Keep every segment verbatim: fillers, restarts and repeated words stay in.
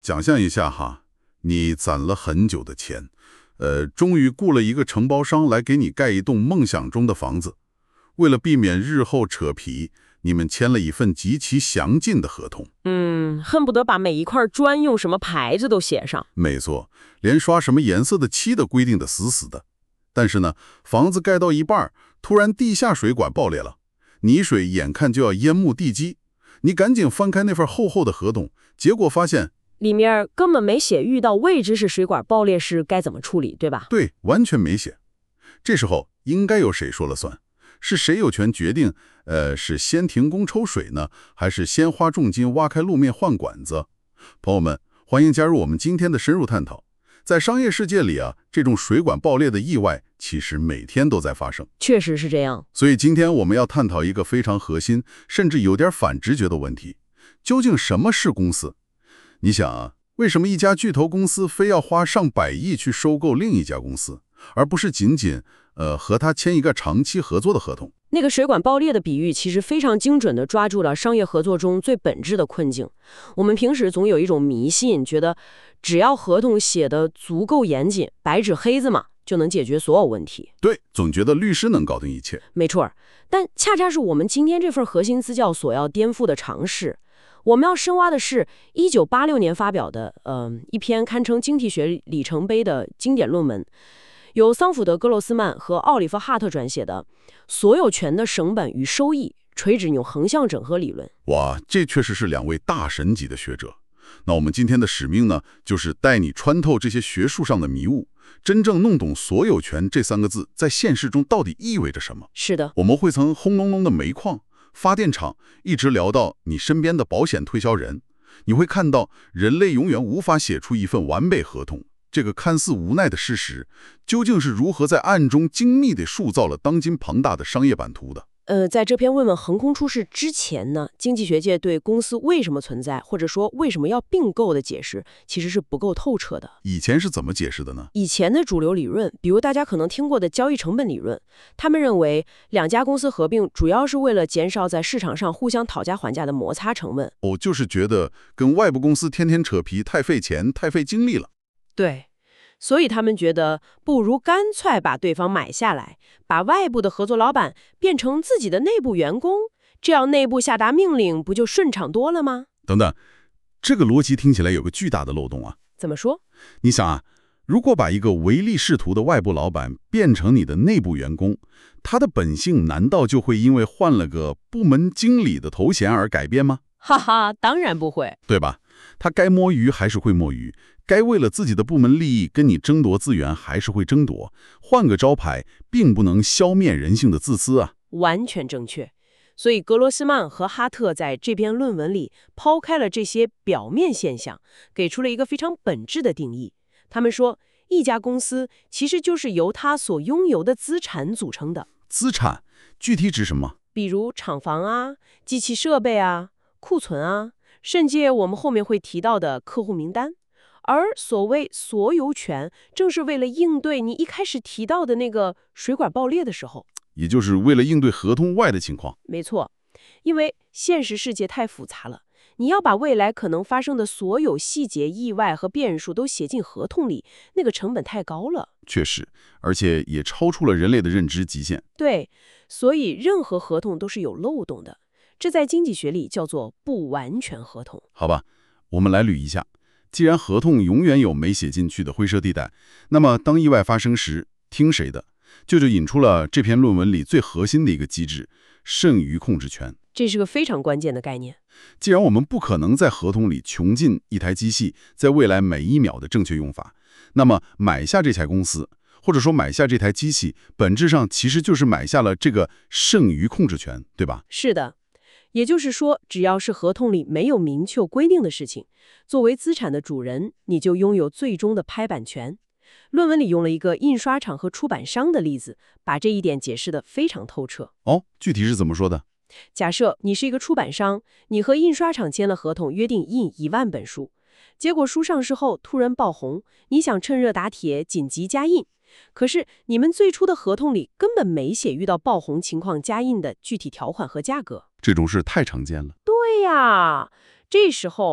想象一下哈，你攒了很久的钱，呃，终于雇了一个承包商来给你盖一栋梦想中的房子。为了避免日后扯皮，你们签了一份极其详尽的合同。 嗯，恨不得把每一块砖用什么牌子都写上。 没错，连刷什么颜色的漆都规定的死死的。但是呢，房子盖到一半，突然地下水管爆裂了，泥水眼看就要淹没地基。你赶紧翻开那份厚厚的合同，结果发现里面根本没写遇到未知式水管爆裂时该怎么处理，对吧？ 对，完全没写。这时候应该由谁说了算？是谁有权决定，呃，是先停工抽水呢，还是先花重金挖开路面换管子？朋友们，欢迎加入我们今天的深入探讨。在商业世界里啊，这种水管爆裂的意外其实每天都在发生。 确实是这样。 所以今天我们要探讨一个非常核心，甚至有点反直觉的问题：究竟什么是公司？你想啊，为什么一家巨头公司非要花上百亿去收购另一家公司，而不是仅仅呃和他签一个长期合作的合同？ 那个水管爆裂的比喻其实非常精准地抓住了商业合作中最本质的困境。我们平时总有一种迷信，觉得只要合同写得足够严谨，白纸黑字嘛，就能解决所有问题。 对，总觉得律师能搞定一切。 没错，但恰恰是我们今天这份核心资教所要颠覆的尝试。我们要深挖的是一九八六年发表的呃一篇堪称经济学里程碑的经典论文，由桑福德·格洛斯曼和奥里弗·哈特撰写的《所有权的成本与收益：垂直扭横向整合理论》。 哇，这确实是两位大神级的学者。那我们今天的使命呢，就是带你穿透这些学术上的迷雾，真正弄懂所有权这三个字在现实中到底意味着什么。 是的， 我们会从轰隆隆的煤矿、发电厂一直聊到你身边的保险推销人，你会看到人类永远无法写出一份完美合同。这个看似无奈的事实，究竟是如何在暗中精密地塑造了当今庞大的商业版图的？ 呃，在这篇论文横空出世之前呢，经济学界对公司为什么存在，或者说为什么要并购的解释，其实是不够透彻的。 以前是怎么解释的呢？ 以前的主流理论，比如大家可能听过的交易成本理论，他们认为两家公司合并主要是为了减少在市场上互相讨价还价的摩擦成本。 哦，就是觉得跟外部公司天天扯皮太费钱、太费精力了。 对。所以他们觉得不如干脆把对方买下来，把外部的合作老板变成自己的内部员工，这样内部下达命令不就顺畅多了吗？ 等等，这个逻辑听起来有个巨大的漏洞啊。 怎么说？ 你想啊，如果把一个唯利是图的外部老板变成你的内部员工，他的本性难道就会因为换了个部门经理的头衔而改变吗？ 哈哈，当然不会， 对吧？他该摸鱼还是会摸鱼，该为了自己的部门利益跟你争夺资源还是会争夺。换个招牌，并不能消灭人性的自私啊！ 完全正确。所以格罗斯曼和哈特在这篇论文里抛开了这些表面现象，给出了一个非常本质的定义。他们说，一家公司其实就是由它所拥有的资产组成的。 资产具体指什么？ 比如厂房啊、机器设备啊、库存啊，甚至我们后面会提到的客户名单。而所谓所有权，正是为了应对你一开始提到的那个水管爆裂的时候， 也就是为了应对合同外的情况。 没错，因为现实世界太复杂了，你要把未来可能发生的所有细节、意外和变数都写进合同里，那个成本太高了。 确实，而且也超出了人类的认知极限。 对，所以任何合同都是有漏洞的，这在经济学里叫做不完全合同。 好吧，我们来捋一下。既然合同永远有没写进去的灰色地带，那么当意外发生时，听谁的？这就引出了这篇论文里最核心的一个机制——剩余控制权。 这是个非常关键的概念。 既然我们不可能在合同里穷尽一台机器在未来每一秒的正确用法，那么买下这家公司，或者说买下这台机器，本质上其实就是买下了这个剩余控制权，对吧？ 是的。也就是说，只要是合同里没有明确规定的事情，作为资产的主人，你就拥有最终的拍板权。论文里用了一个印刷厂和出版商的例子，把这一点解释得非常透彻。 哦，具体是怎么说的？ 假设你是一个出版商，你和印刷厂签了合同，约定印一万本书，结果书上市后突然爆红，你想趁热打铁，紧急加印。可是你们最初的合同里根本没写遇到爆红情况加印的具体条款和价格。 这种事太常见了。 对呀，这时候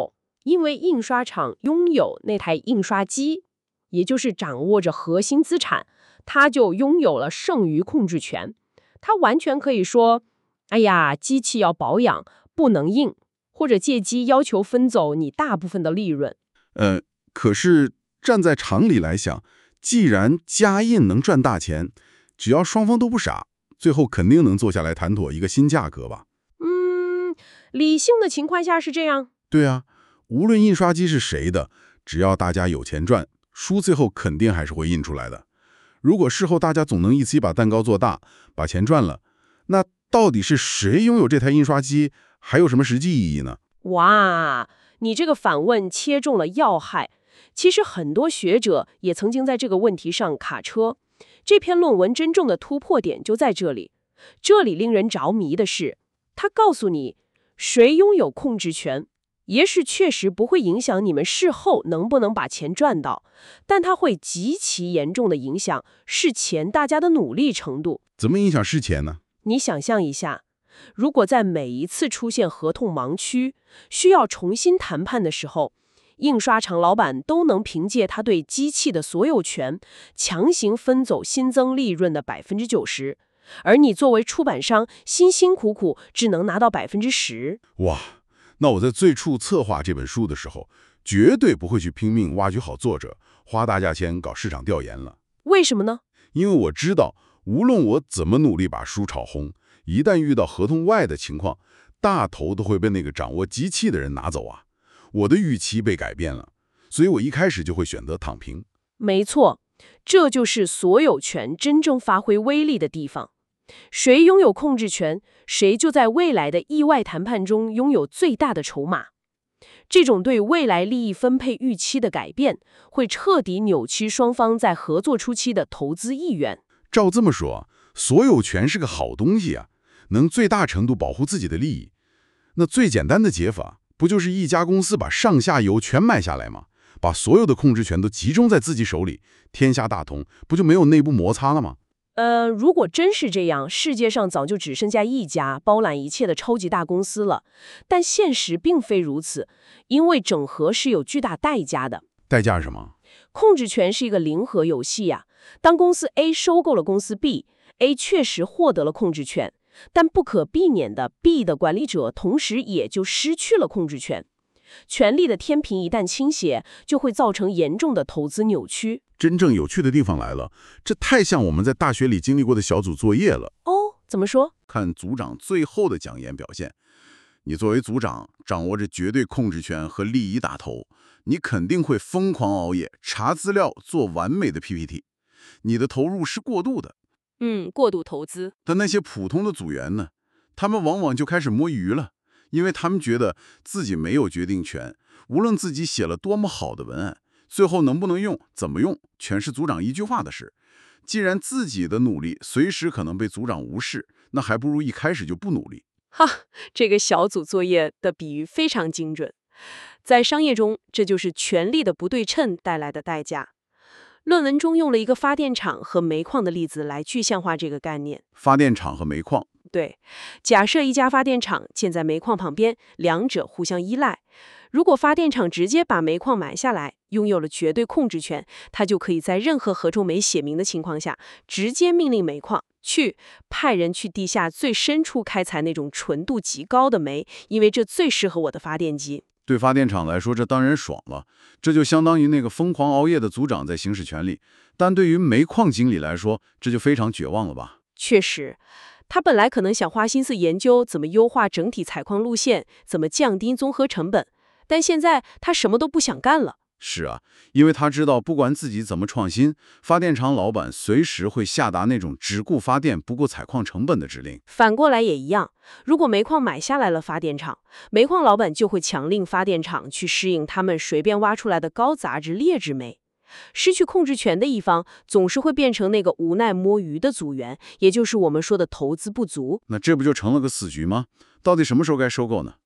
因为印刷厂拥有那台印刷机，也就是掌握着核心资产，他就拥有了剩余控制权。他完全可以说，哎呀，机器要保养，不能印，或者借机要求分走你大部分的利润。 呃，可是站在常理来想，既然加印能赚大钱，只要双方都不傻，最后肯定能坐下来谈妥一个新价格吧？ 嗯，理性的情况下是这样。 对啊，无论印刷机是谁的，只要大家有钱赚，书最后肯定还是会印出来的。如果事后大家总能一起把蛋糕做大，把钱赚了，那到底是谁拥有这台印刷机，还有什么实际意义呢？ 哇，你这个反问切中了要害。其实很多学者也曾经在这个问题上卡车。这篇论文真正的突破点就在这里。这里令人着迷的是，他告诉你谁拥有控制权，也许确实不会影响你们事后能不能把钱赚到，但它会极其严重的影响事前大家的努力程度。 怎么影响事前呢？ 你想象一下，如果在每一次出现合同盲区，需要重新谈判的时候，印刷厂老板都能凭借他对机器的所有权，强行分走新增利润的百分之九十，而你作为出版商，辛辛苦苦只能拿到百分之十。 哇，那我在最初策划这本书的时候，绝对不会去拼命挖掘好作者，花大价钱搞市场调研了。 为什么呢？ 因为我知道，无论我怎么努力把书炒红，一旦遇到合同外的情况，大头都会被那个掌握机器的人拿走啊。我的预期被改变了，所以我一开始就会选择躺平。 没错，这就是所有权真正发挥威力的地方。谁拥有控制权，谁就在未来的意外谈判中拥有最大的筹码。这种对未来利益分配预期的改变，会彻底扭曲双方在合作初期的投资意愿。 照这么说，所有权是个好东西啊，能最大程度保护自己的利益。那最简单的解法，不就是一家公司把上下游全买下来吗？把所有的控制权都集中在自己手里，天下大同，不就没有内部摩擦了吗？ 呃，如果真是这样，世界上早就只剩下一家包揽一切的超级大公司了。但现实并非如此，因为整合是有巨大代价的。 代价是什么？ 控制权是一个零和游戏呀、啊。当公司 A 收购了公司 B，A 确实获得了控制权，但不可避免的 B 的管理者同时也就失去了控制权。权力的天平一旦倾斜，就会造成严重的投资扭曲。 真正有趣的地方来了，这太像我们在大学里经历过的小组作业了。 哦，怎么说？ 看组长最后的讲演表现。你作为组长，掌握着绝对控制权和利益大头，你肯定会疯狂熬夜，查资料，做完美的 P P T。你的投入是过度的。 嗯，过度投资。 但那些普通的组员呢？他们往往就开始摸鱼了。因为他们觉得自己没有决定权，无论自己写了多么好的文案，最后能不能用、怎么用，全是组长一句话的事。既然自己的努力随时可能被组长无视，那还不如一开始就不努力。 哈，这个小组作业的比喻非常精准。在商业中，这就是权力的不对称带来的代价。论文中用了一个发电厂和煤矿的例子来具象化这个概念。 发电厂和煤矿。 对，假设一家发电厂建在煤矿旁边，两者互相依赖。如果发电厂直接把煤矿买下来，拥有了绝对控制权，它就可以在任何合同没写明的情况下，直接命令煤矿去派人去地下最深处开采那种纯度极高的煤，因为这最适合我的发电机。 对发电厂来说，这当然爽了，这就相当于那个疯狂熬夜的组长在行使权力。但对于煤矿经理来说，这就非常绝望了吧？ 确实。他本来可能想花心思研究怎么优化整体采矿路线，怎么降低综合成本，但现在他什么都不想干了。 是啊，因为他知道不管自己怎么创新，发电厂老板随时会下达那种只顾发电不顾采矿成本的指令。 反过来也一样，如果煤矿买下来了发电厂，煤矿老板就会强令发电厂去适应他们随便挖出来的高杂质劣质煤。失去控制权的一方总是会变成那个无奈摸鱼的组员，也就是我们说的投资不足。 那这不就成了个死局吗？到底什么时候该收购呢？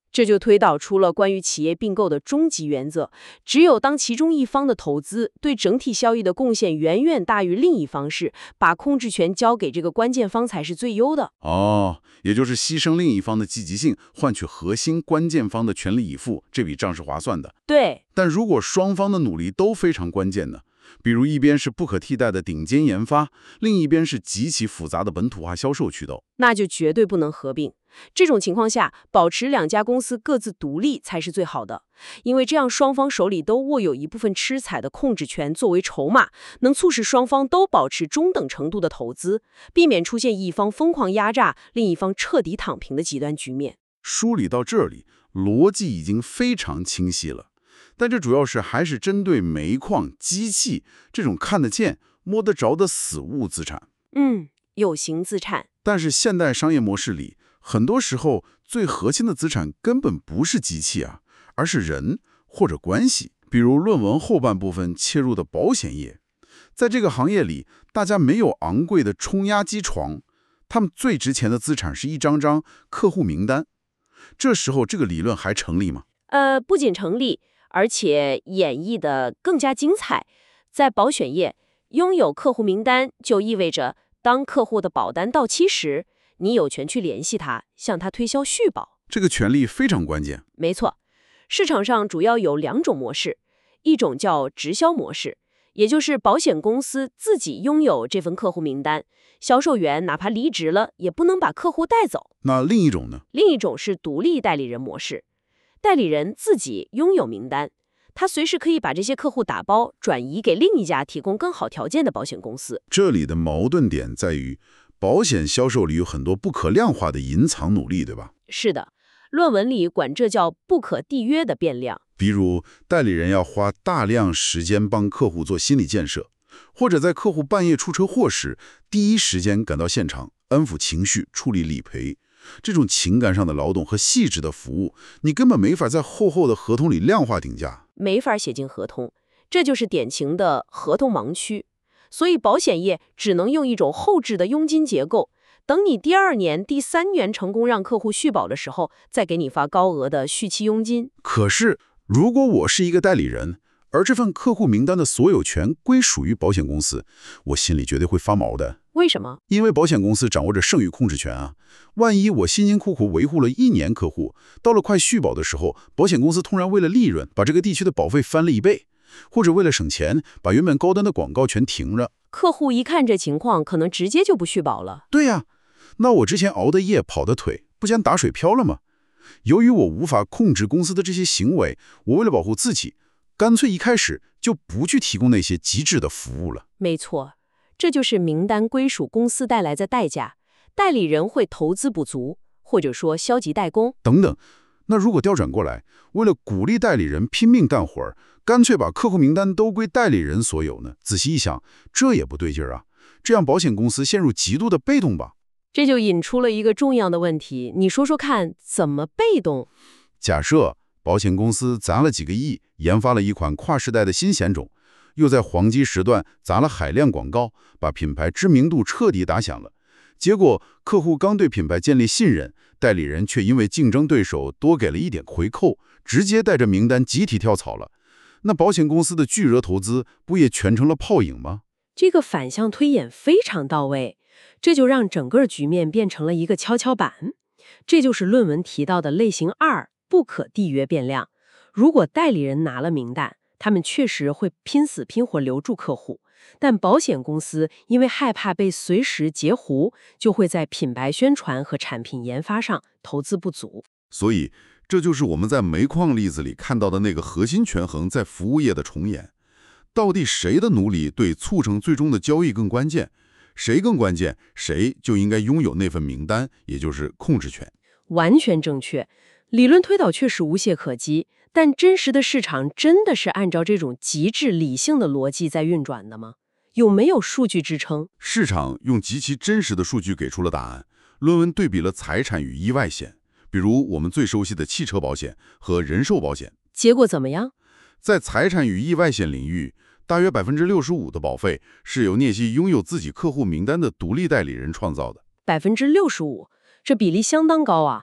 这就推导出了关于企业并购的终极原则：只有当其中一方的投资对整体效益的贡献远远大于另一方时，把控制权交给这个关键方才是最优的。 哦，也就是牺牲另一方的积极性，换取核心关键方的全力以赴，这笔账是划算的。 对， 但如果双方的努力都非常关键呢？比如一边是不可替代的顶尖研发，另一边是极其复杂的本土化销售渠道， 那就绝对不能合并。这种情况下，保持两家公司各自独立才是最好的，因为这样双方手里都握有一部分吃彩的控制权作为筹码，能促使双方都保持中等程度的投资，避免出现一方疯狂压榨，另一方彻底躺平的极端局面。 梳理到这里，逻辑已经非常清晰了。但这主要是还是针对煤矿、机器这种看得见、摸得着的死物资产。 嗯，有形资产。 但是现代商业模式里，很多时候最核心的资产根本不是机器啊，而是人或者关系。比如论文后半部分切入的保险业，在这个行业里，大家没有昂贵的冲压机床，他们最值钱的资产是一张张客户名单。这时候这个理论还成立吗？ 呃，不仅成立，而且演绎的更加精彩。在保险业，拥有客户名单就意味着，当客户的保单到期时，你有权去联系他，向他推销续保。 这个权利非常关键。 没错，市场上主要有两种模式，一种叫直销模式，也就是保险公司自己拥有这份客户名单，销售员哪怕离职了，也不能把客户带走。 那另一种呢？ 另一种是独立代理人模式，代理人自己拥有名单，他随时可以把这些客户打包转移给另一家提供更好条件的保险公司。 这里的矛盾点在于，保险销售里有很多不可量化的隐藏努力，对吧？ 是的，论文里管这叫不可缔约的变量。 比如代理人要花大量时间帮客户做心理建设，或者在客户半夜出车祸时，第一时间赶到现场，安抚情绪，处理理赔。这种情感上的劳动和细致的服务，你根本没法在厚厚的合同里量化定价， 没法写进合同，这就是典型的合同盲区。所以保险业只能用一种后置的佣金结构，等你第二年、第三年成功让客户续保的时候，再给你发高额的续期佣金。 可是如果我是一个代理人，而这份客户名单的所有权归属于保险公司，我心里绝对会发毛的。 为什么？ 因为保险公司掌握着剩余控制权啊！万一我辛辛苦苦维护了一年客户，到了快续保的时候，保险公司突然为了利润把这个地区的保费翻了一倍，或者为了省钱把原本高端的广告全停了， 客户一看这情况，可能直接就不续保了。 对呀，那我之前熬的夜跑的腿，不将打水漂了吗？由于我无法控制公司的这些行为，我为了保护自己，干脆一开始就不去提供那些极致的服务了。 没错，这就是名单归属公司带来的代价，代理人会投资不足，或者说消极怠工等等。那如果调转过来，为了鼓励代理人拼命干活儿，干脆把客户名单都归代理人所有呢？仔细一想，这也不对劲儿啊！这样保险公司陷入极度的被动吧？ 这就引出了一个重要的问题，你说说看，怎么被动？ 假设保险公司砸了几个亿，研发了一款跨世代的新险种，又在黄金时段砸了海量广告，把品牌知名度彻底打响了。结果客户刚对品牌建立信任，代理人却因为竞争对手多给了一点回扣，直接带着名单集体跳槽了。那保险公司的巨额投资不也全成了泡影吗？ 这个反向推演非常到位，这就让整个局面变成了一个跷跷板。这就是论文提到的类型二不可缔约变量。如果代理人拿了名单，他们确实会拼死拼活留住客户，但保险公司因为害怕被随时截胡，就会在品牌宣传和产品研发上投资不足。 所以这就是我们在煤矿例子里看到的那个核心权衡在服务业的重演。到底谁的努力对促成最终的交易更关键？谁更关键，谁就应该拥有那份名单，也就是控制权。 完全正确，理论推导确实无懈可击，但真实的市场真的是按照这种极致理性的逻辑在运转的吗？有没有数据支撑？ 市场用极其真实的数据给出了答案。论文对比了财产与意外险，比如我们最熟悉的汽车保险和人寿保险， 结果怎么样？ 在财产与意外险领域，大约 百分之六十五 的保费是由那些拥有自己客户名单的独立代理人创造的。 百分之六十五，这比例相当高啊！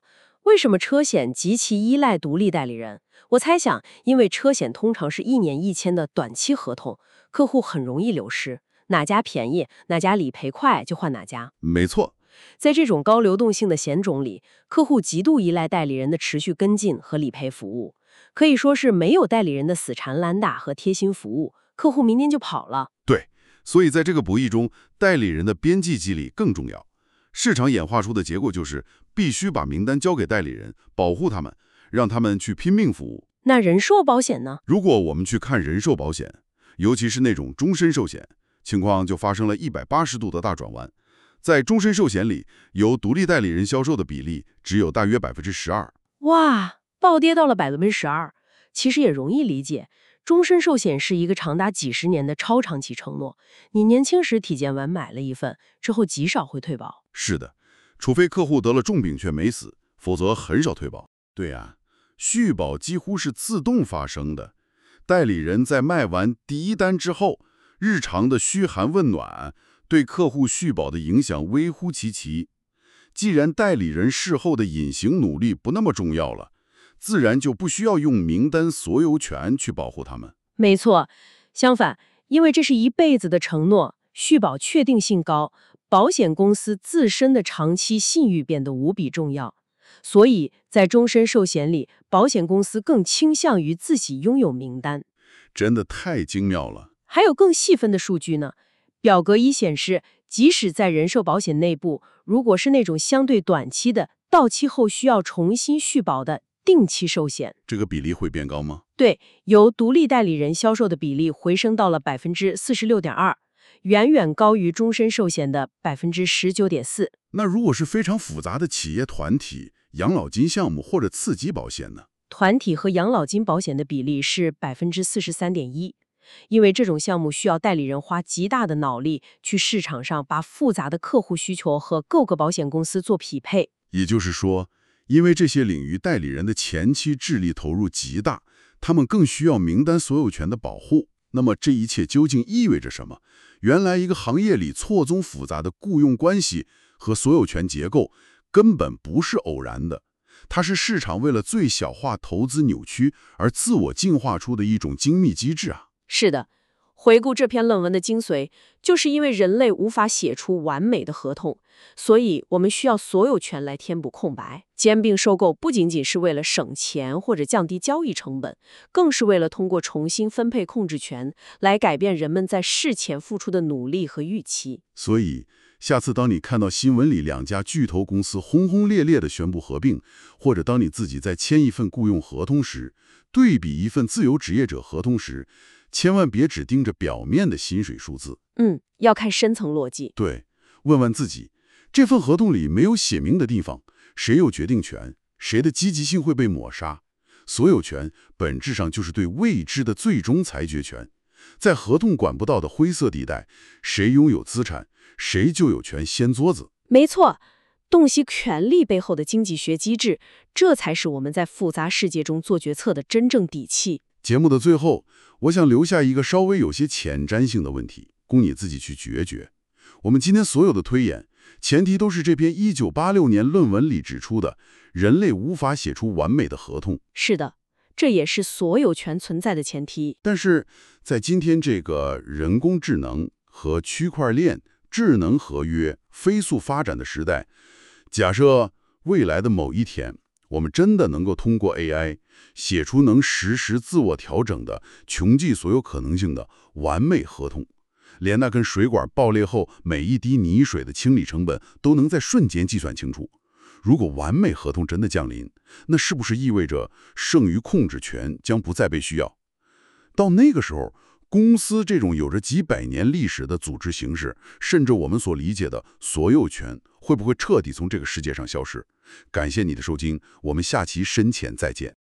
为什么车险极其依赖独立代理人？我猜想，因为车险通常是一年一签的短期合同，客户很容易流失，哪家便宜，哪家理赔快就换哪家。 没错， 在这种高流动性的险种里，客户极度依赖代理人的持续跟进和理赔服务，可以说是没有代理人的死缠烂打和贴心服务，客户明天就跑了。 对，所以在这个博弈中，代理人的边际激励更重要。市场演化出的结果就是必须把名单交给代理人，保护他们，让他们去拼命服务。 那人寿保险呢？ 如果我们去看人寿保险，尤其是那种终身寿险，情况就发生了一百八十度的大转弯。在终身寿险里，由独立代理人销售的比例只有大约百分之十二。 哇，暴跌到了百分之十二。其实也容易理解，终身寿险是一个长达几十年的超长期承诺。你年轻时体检完买了一份，之后极少会退保。 是的，除非客户得了重病却没死，否则很少退保。对呀、啊，续保几乎是自动发生的。代理人在卖完第一单之后，日常的嘘寒问暖对客户续保的影响微乎其微。既然代理人事后的隐形努力不那么重要了，自然就不需要用名单所有权去保护他们。 没错，相反，因为这是一辈子的承诺，续保确定性高，保险公司自身的长期信誉变得无比重要。所以在终身寿险里，保险公司更倾向于自己拥有名单。 真的太精妙了。 还有更细分的数据呢。表格一显示，即使在人寿保险内部，如果是那种相对短期的，到期后需要重新续保的定期寿险， 这个比例会变高吗？ 对，由独立代理人销售的比例回升到了百分之四十六点二，远远高于终身寿险的百分之十九点四。 那如果是非常复杂的企业团体、养老金项目或者次级保险呢？ 团体和养老金保险的比例是百分之四十三点一。因为这种项目需要代理人花极大的脑力去市场上把复杂的客户需求和各个保险公司做匹配。 也就是说，因为这些领域代理人的前期智力投入极大，他们更需要名单所有权的保护。那么这一切究竟意味着什么？原来一个行业里错综复杂的雇佣关系和所有权结构根本不是偶然的，它是市场为了最小化投资扭曲而自我进化出的一种精密机制啊。 是的，回顾这篇论文的精髓，就是因为人类无法写出完美的合同，所以我们需要所有权来填补空白。兼并收购不仅仅是为了省钱或者降低交易成本，更是为了通过重新分配控制权来改变人们在事前付出的努力和预期。 所以，下次当你看到新闻里两家巨头公司轰轰烈烈地宣布合并，或者当你自己在签一份雇佣合同时，对比一份自由职业者合同时，千万别只盯着表面的薪水数字， 嗯，要看深层逻辑。 对，问问自己，这份合同里没有写明的地方，谁有决定权，谁的积极性会被抹杀？所有权本质上就是对未知的最终裁决权，在合同管不到的灰色地带，谁拥有资产，谁就有权掀桌子。 没错，洞悉权力背后的经济学机制，这才是我们在复杂世界中做决策的真正底气。 节目的最后，我想留下一个稍微有些前瞻性的问题，供你自己去决决。我们今天所有的推演，前提都是这篇一九八六年论文里指出的，人类无法写出完美的合同。 是的，这也是所有权存在的前提。 但是在今天这个人工智能和区块链、智能合约飞速发展的时代，假设未来的某一天，我们真的能够通过 A I 写出能实时自我调整的、穷尽所有可能性的完美合同，连那根水管爆裂后每一滴泥水的清理成本都能在瞬间计算清楚。如果完美合同真的降临，那是不是意味着剩余控制权将不再被需要？到那个时候，公司这种有着几百年历史的组织形式，甚至我们所理解的所有权，会不会彻底从这个世界上消失？感谢你的收听，我们下期深浅再见。